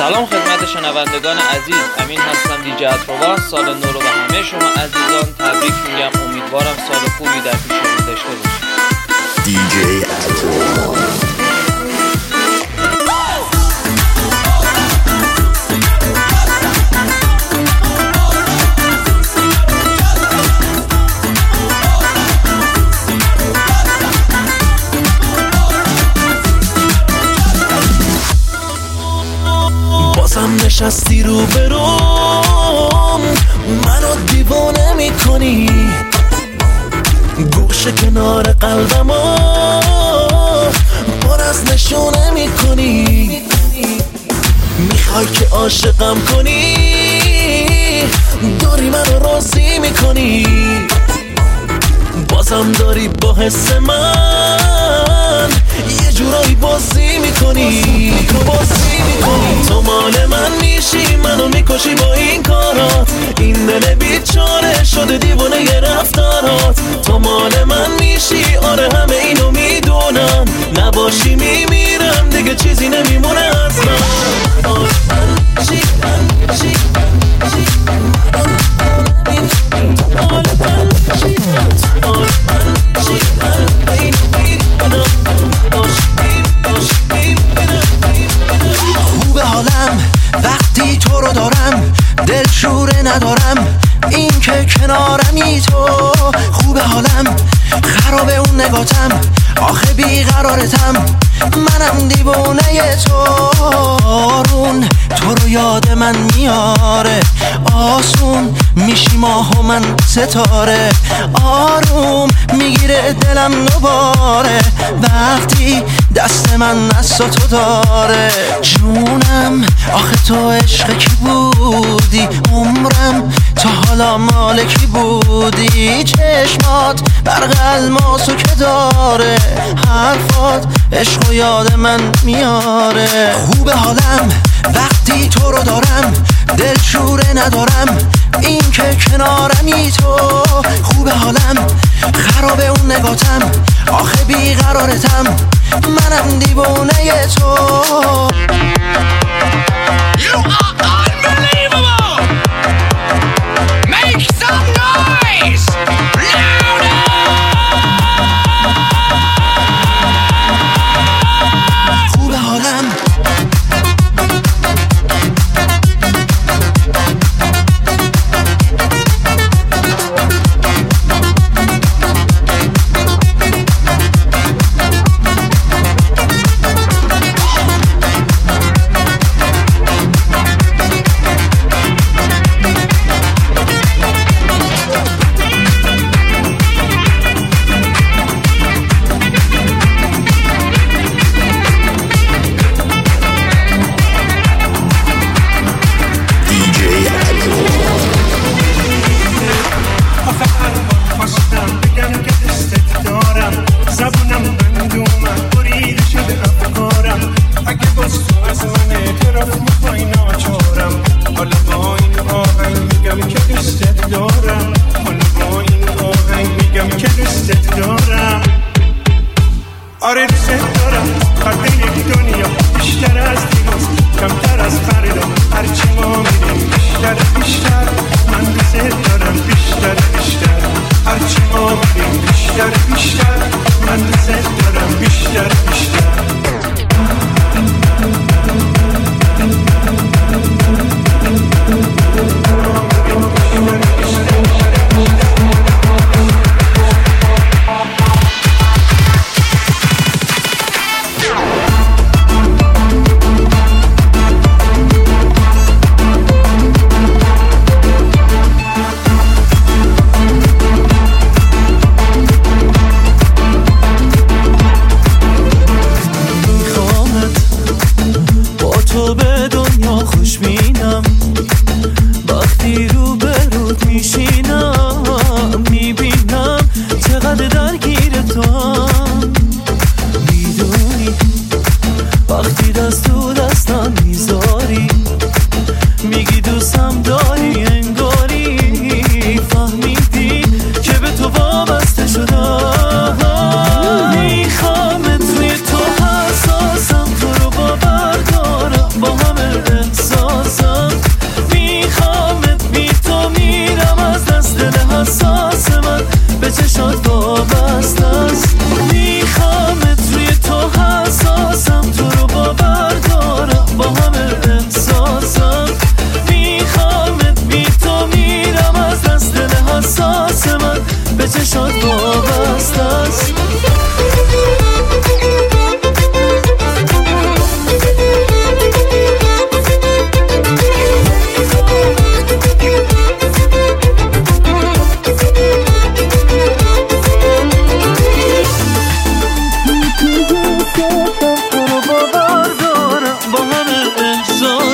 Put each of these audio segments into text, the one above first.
سلام خدمت شنوندگان عزیز، امین هستم، دیجی اتروبان. سال نو رو به همه شما عزیزان تبریک میگم. امیدوارم سال خوبی در پیش رو داشته باشید. دیجی اتروبان. بازم نشستی رو بروم، منو دیوانه میکنی، گوشه کنار قلبمو پر از نشونه میکنی، میخوای که عاشقم کنی، داری منو راضی میکنی، بازم داری با حس من یه جورایی بازی میکنی. تو مال من میشی، منو میکشی با این کارات، این دل بیچاره شده دیوانه ی رفتارات. تو مال من میشی، آره همه اینو میدونم، نباشی میمیرم دیگه چیزی نمیمونه از من. خوبه حالم وقتی تو رو دارم، دلشوره ندارم این که کنارمی تو. خوبه حالم خرابه اون نگاتم، آخه بیقرارتم، منم دیوونه تو. آرون تو رو یاد من میاره، آسون میشی ماه و من ستاره، آروم میگیره دلم دوباره وقتی دست من دست تو داره. جونم آخه تو عشق کی بودی، عمرم تا حالا مال کی بودی، چشمات برق الماسو که داره، حرفات عشق و یاد من میاره. خوبه حالم وقتی تو رو دارم، دلشوره ندارم این که کنارمی تو. خوبه حالم خرابه اون نگاتم، آخه بیقرارتم، منم دیوانه تو. You are unbelievable! Make some noise! Louder! خوبه حالم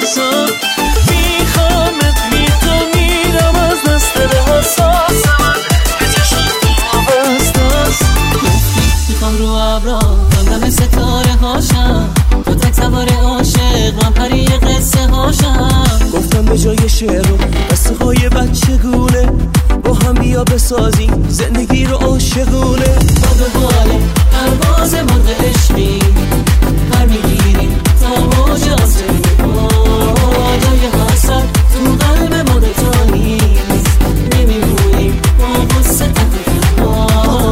حساسم میخوامت میرم از دست حساسم به چشم تو وابستاست میخوام رو ابرا دم ستاره هاشم تو تک سوار عاشق من پری قصه هاشم گفتم به جای شعر و قصه های بچگونه با هم بیا بسازیم زندگی رو عاشقونه ما به باله پرواز مرغ عشقی پر میگیریم تا موج آسمون جای حسد تو قلب ما دوتا نیست نمیمونیم با قصه تنها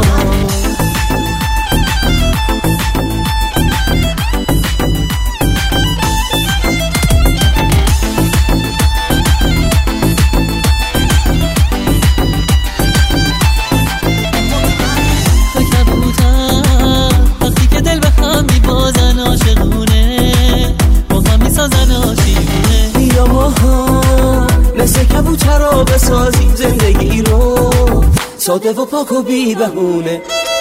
کبوترا بسازیم زندگی رو ساده و پاک و بی بهونه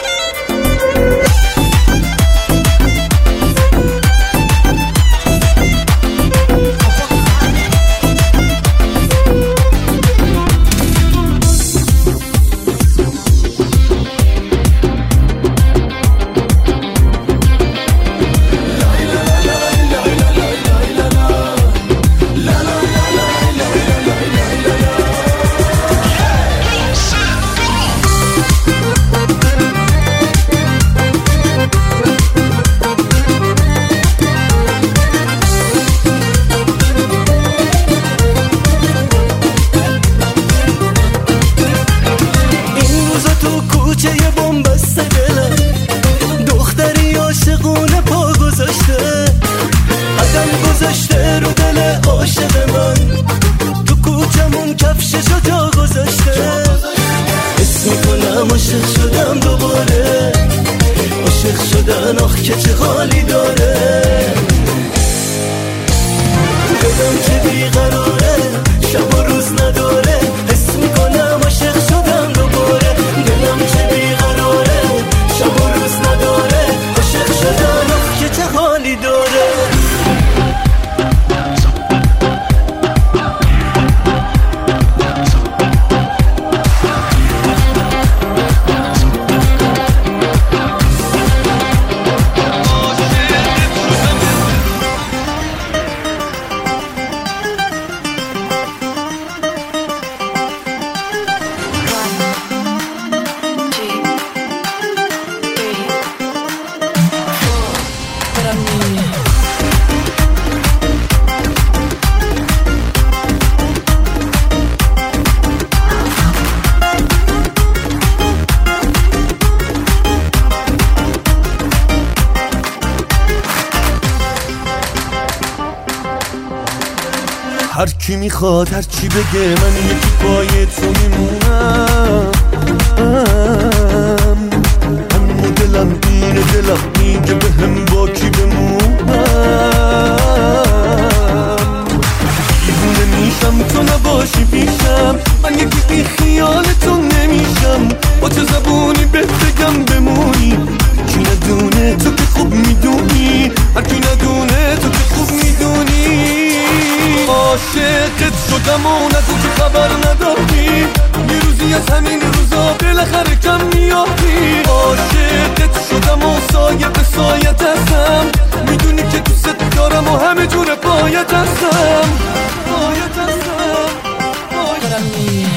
هر کی میخواد هر چی بگه من یکی پای تو میمونم همو دلم اینه دلم میگه به هم با کی بمونم دیوونه میشم تو نباشی پیشم من یکی بی خیال تو نمیشم با چه زبونی بهت بگم بمونی کی ندونه تو که خوب میدونی هر کی ندونه تو که خوب میدونی عاشقت شدم و نگو که خبر نداری یه روزی از همین روزا بالاخره کم میافی عاشقت شدم و سایه به سایت هستم میدونی که دوست دارم و همه جور پایت هستم پایت هستم پایت هستم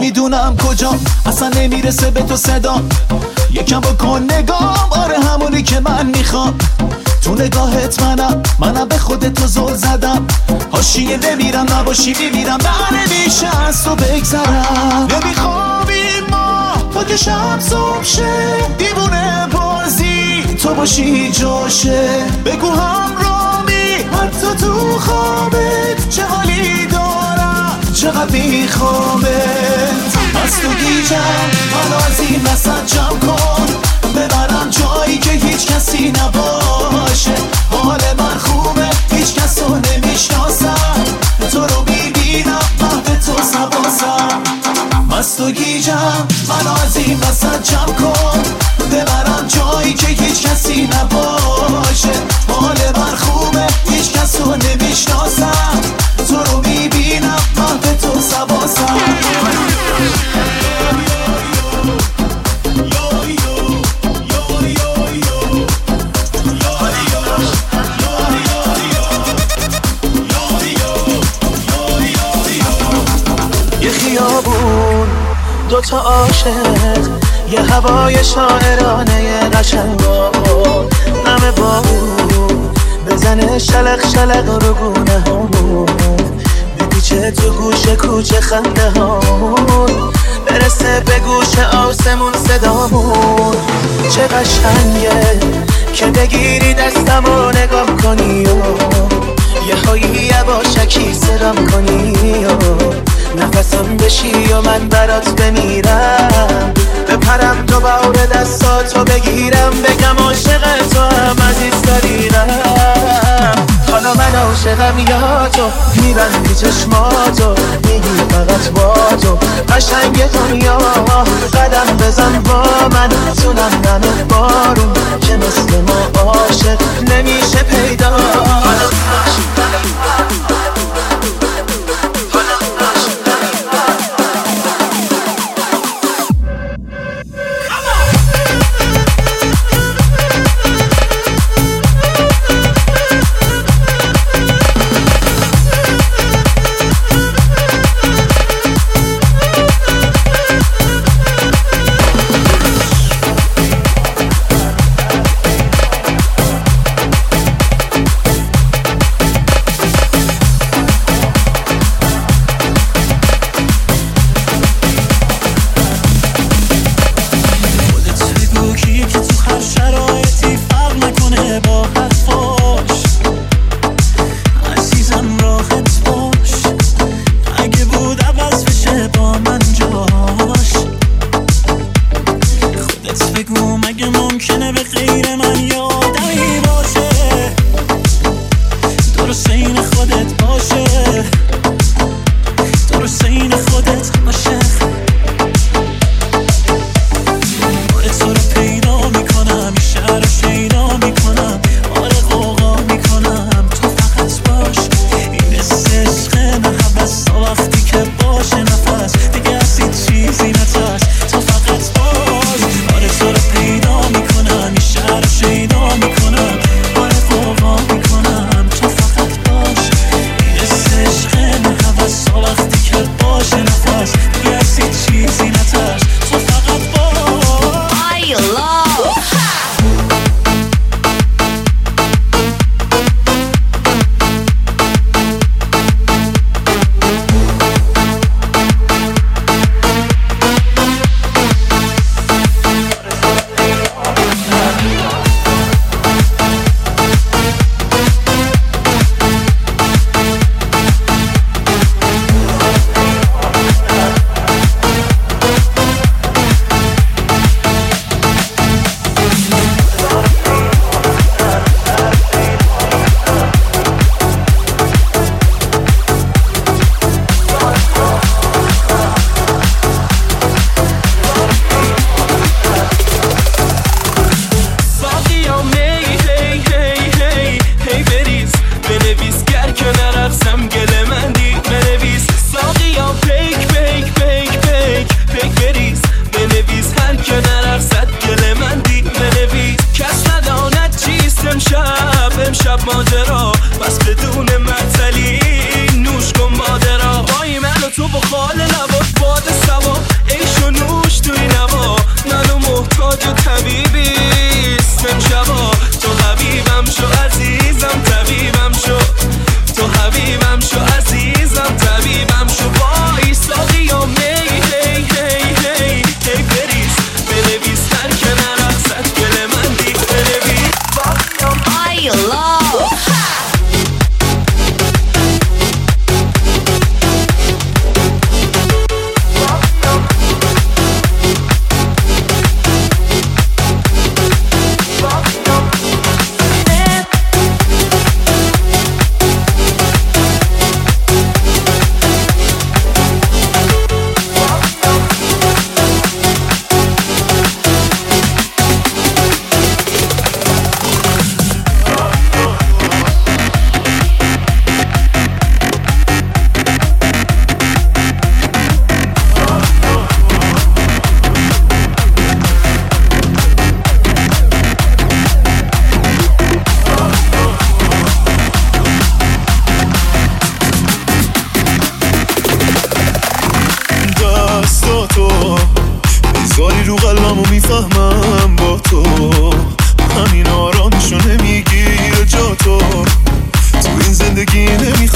نمیدونم کجا اصلا نمیرسه به تو صدا یکم بکن نگام آره همونی که من میخوام تو نگاهت منم به خودت تو زل زدم حاشیه نمیرم نباشی میمیرم نمیشه از تو بگذرم نمیخوابیم ما تا که شب صبح شه دیوونه بازی تو باشی جاشه بگو همرامی حتی تو خوابت چه حالی دارم چقدر میخوامت از تو گیجم منو از این وسط جمع کن ببرم جایی که هیچ کسی نباشه حال من خوبه هیچ کس رو نمیشناسم تو رو میبینم محو تو سباسم مست و گیجم منو از این وسط جمع کن ببرم جایی که هیچ کسی نباشه حال من خوبه هیچ کس رو نمیشناسم تو رو میبینم محو تو سباسم دوتا عاشق یه هوای شاعرانه قشنگا نمه بارون بزنه شلق شلق رو گونه هامون بپیچه تو گوشه کوچه خنده هامون برسه به گوش آسمون صدامون چه قشنگه که بگیری دستم و نگاه کنی و یه هایی یواشکی صدام کنی نفسم بشی و من برات بمیرم بپرم دوباره دستاتو بگیرم بگم عاشق تو هم عزیز داریم حالا من عاشقم یا تو میبندی چشماتو میگی فقط با تو قشنگ دنیا قدم بزن با من تونم نمه بارون که مثل ما عاشق نمیشه پیدا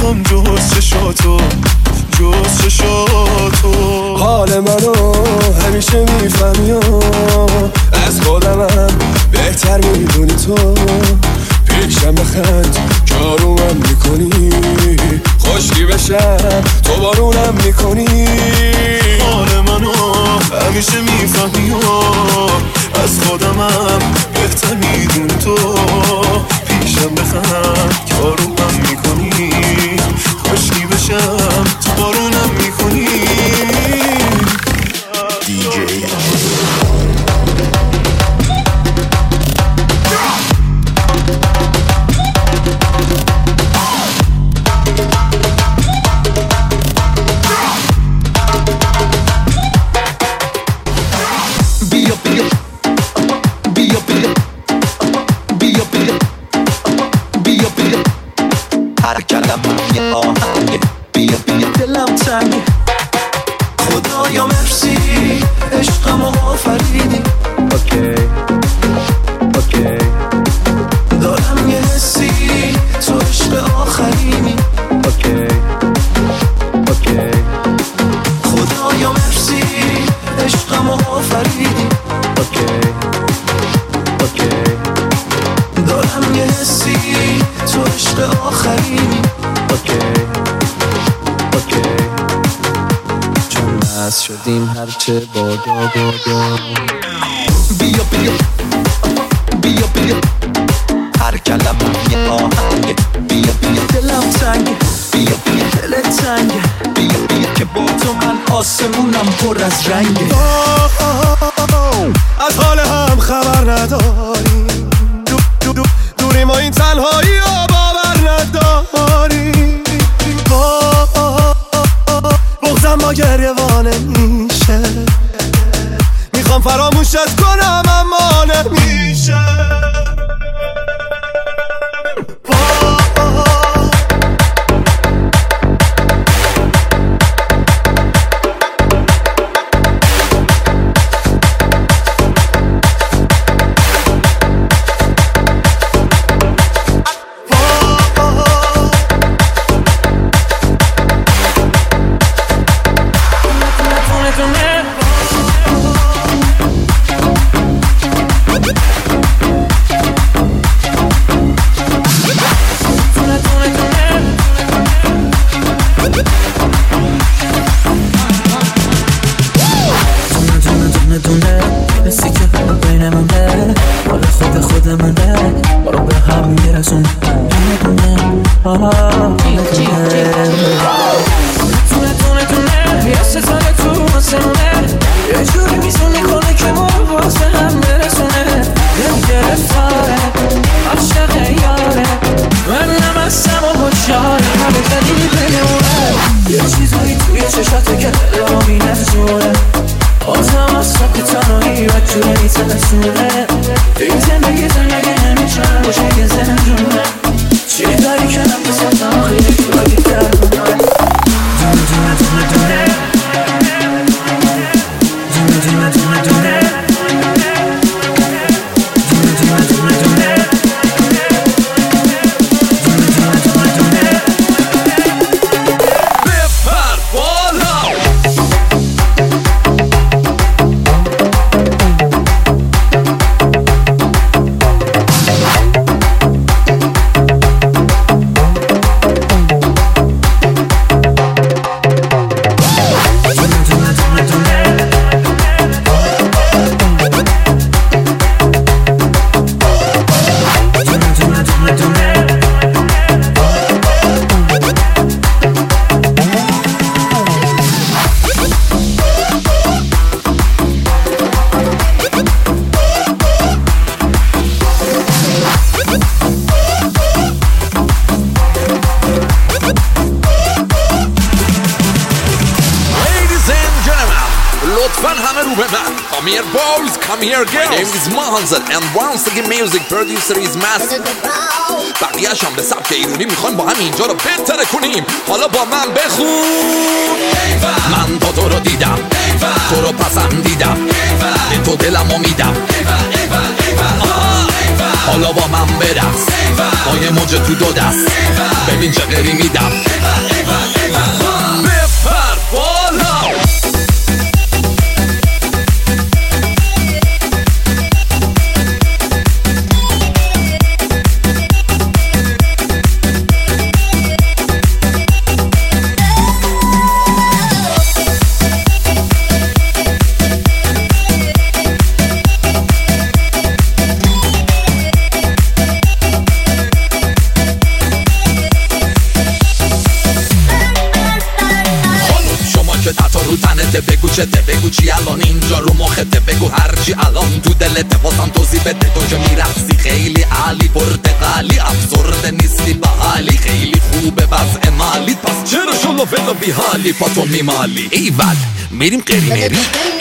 نمیخوام جز چشاتو جز چشاتو. حال منو همیشه میفهمی از خودمم بهتر میدونی تو. پیشم بخند جارومم میکنی خوشی بشم تو بارونم میکنی. حال منو همیشه میفهمی از خودمم بهتر میدونی تو. پیشم بخند جارومم میکنی خوشی بشم تو بارونم میکنی. دیجی خدایا مرسی عشقمو آفریدی. اوکی دارم یه حسی تو عشق آخرینی. اوکی خدایا مرسی عشقمو آفریدی. اوکی دارم یه حسی تو عشق آخرینی. اوکی چون بس شدیم هرچه بادا بیا هر کلمه یه آهنگه. بیا دلم تنگه بیا دلت تنگه. بیا که با تو من آسمونم پر از رنگه. از حال هم خبر نداریم دوری ما این تنهایی رو باور نداریم. بغضم با گریوانه میشه میخوام فراموشت کنم اما نمیشه. Come here boys, come here girls. My name is Mahanzad and once again music producer is Master. بقیه‌اش هم به سبک ایرونی میخوایم با هم اینجا رو بهتر کنیم. حالا با من بخون. من با تو رو دیدم، تو رو پسندیدم، به تو دلمو میدم. حالا با من برقص با یه موج تو دو دست ببین چه غری میدم بپر بالا بگو چته بگو چی الان اینجا رو مخته بگو هرچی الان تو دلته واسم توضیح بده تو که میرقصی خیلی عالی پرتقالی افسرده نیستی به حالی خیلی خوبه وضع مالیت پس چرا شلو فلو بی حالی پاتو میمالی ایول میریم قری میریم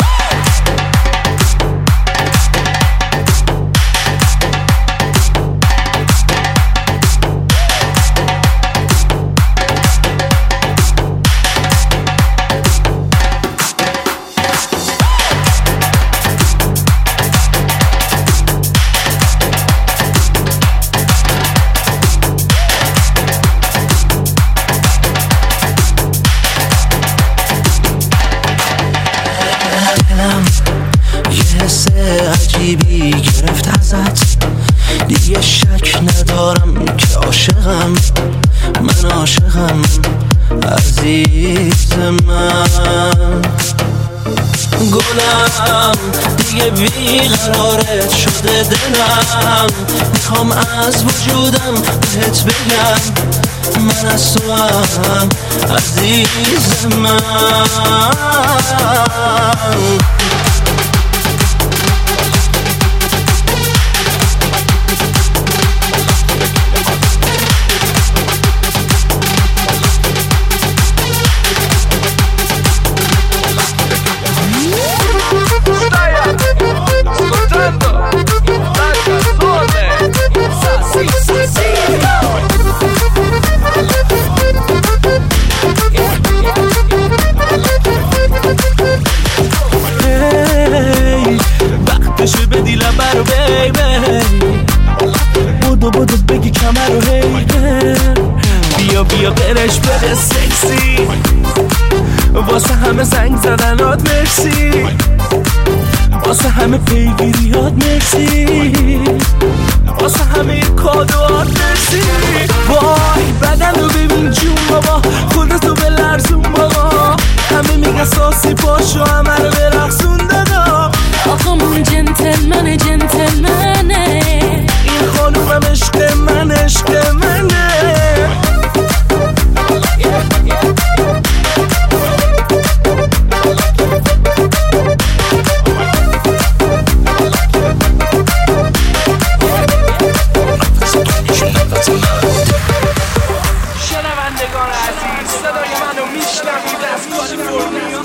عجیبی گرفت ازت دیگه شک ندارم که عاشقم من عاشقم عزیز من گلم دیگه بیقرارت شده دلم میخوام از وجودم بهت بگم من از تو هم عزیز من بودو بگی کمر رو بیا بیا برش بده سکسی واسه همه زنگ زدنات مرسی واسه همه پیگیریات مرسی واسه همه کادوات مرسی وای بدن رو ببین جون بابا خودتو به لرزون بابا همه میگه ساسی پاشو همه رو برقصون دادا آقامون جنتلمنه جنتلمنه این خانومم عشق من عشق منه شنوندگان عزیز صدای منو میشنوید از کالیفرنیا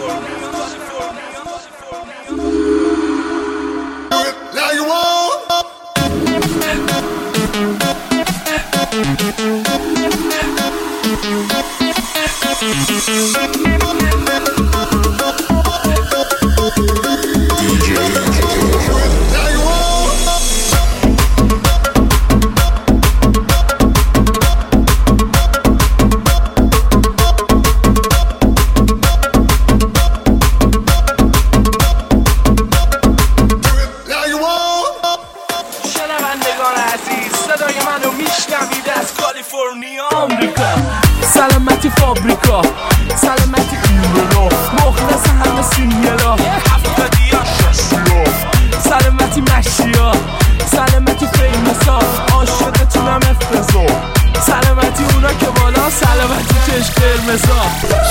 سلامتی فابریکا سلامتی ایمونو مخلص همه سینگلا هفتادیا ششیا سلامتی مشیا سلامتی فیمسا عاشقتونم افرزا سلامتی اونا که بالا سلامتی چشم قرمزا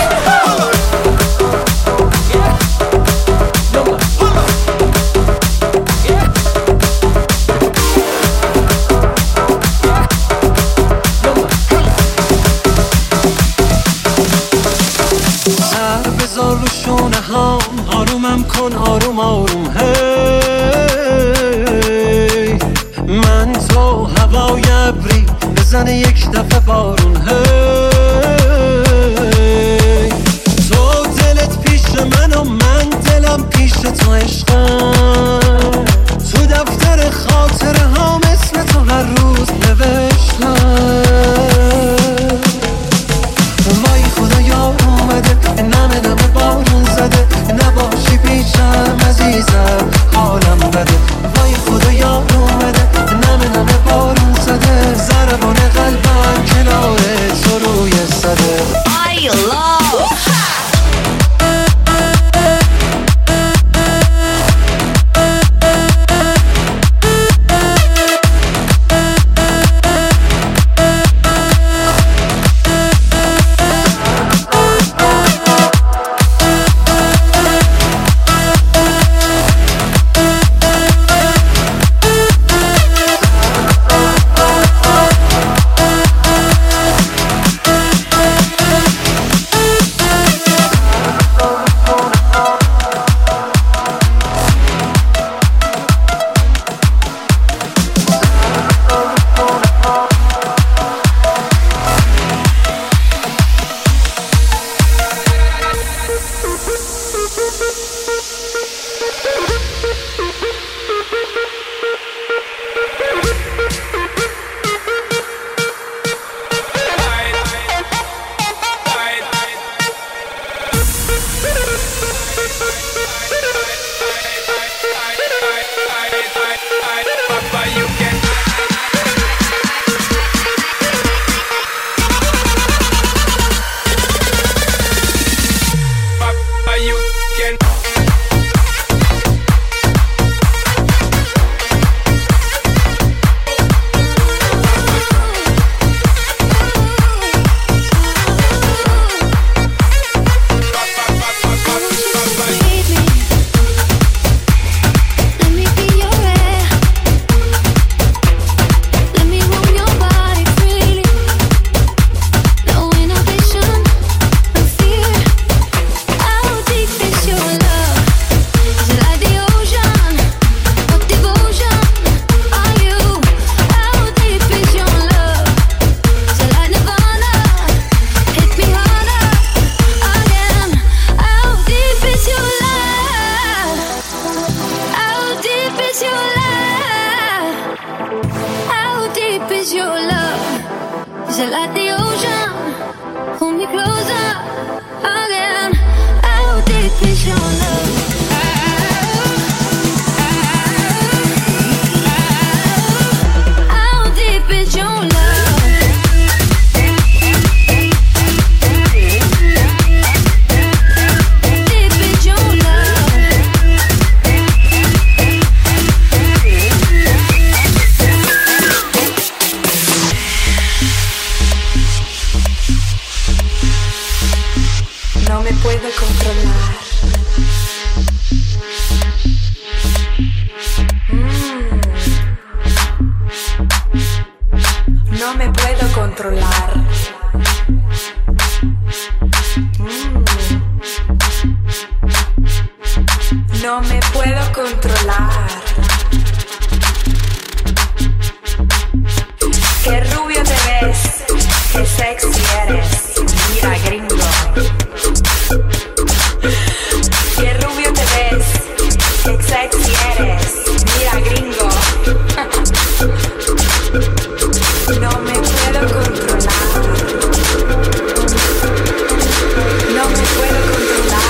بذار رو شونه هم آرومم کن آروم آروم هی من تو هوای ابری بزنه یک دفعه بارون هی تو دلت پیش من و من دلم پیش تو عشقم تو دفتر خاطره هم puedo controlar. No me puedo controlar. No me puedo controlar. Qué rubio te ves, qué sexy eres. Mira, gringo. Qué rubio te ves, qué sexy eres. Mira, gringo. No me puedo controlar. No me puedo controlar.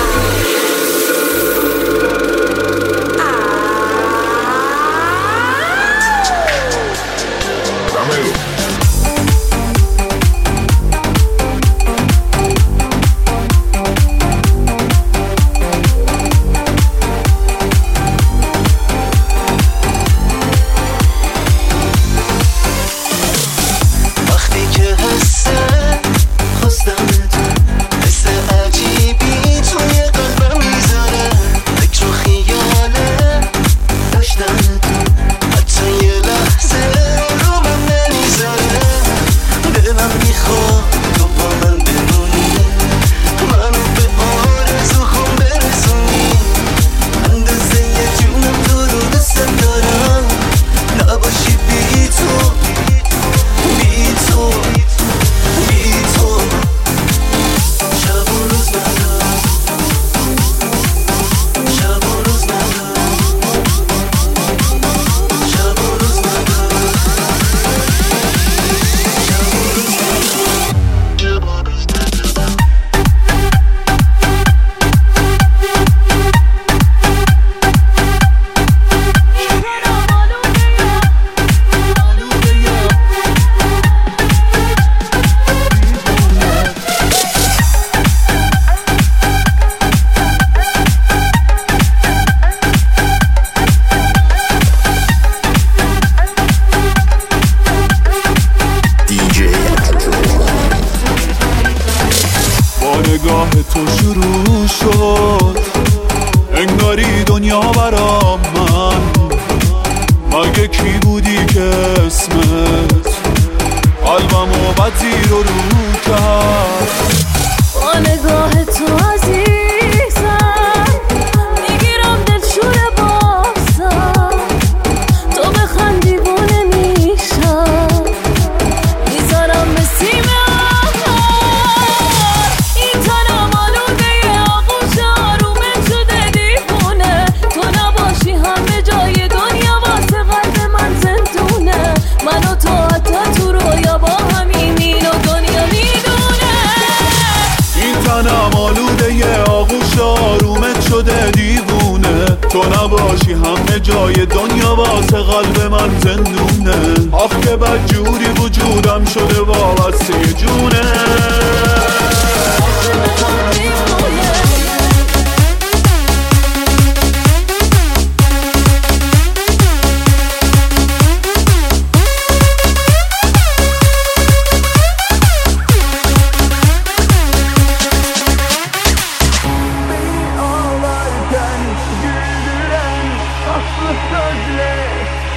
تو نباشی همه جای دنیا واسه قلب من زندونه. آخ که بدجوری وجودم شده وابسته جونه.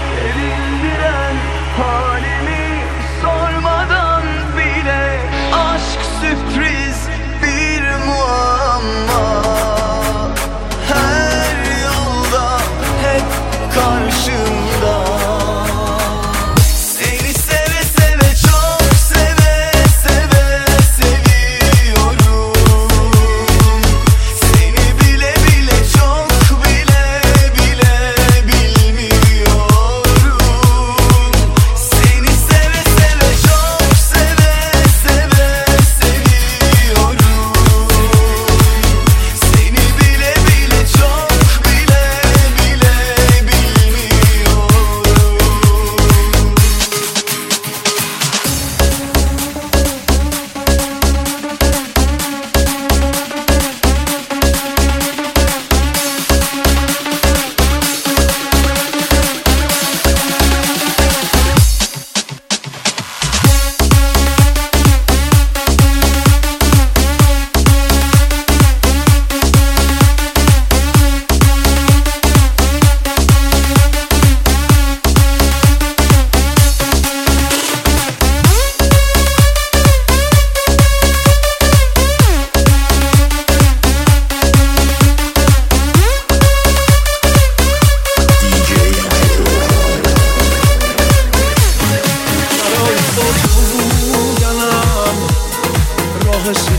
Halimi sormadan bile باشه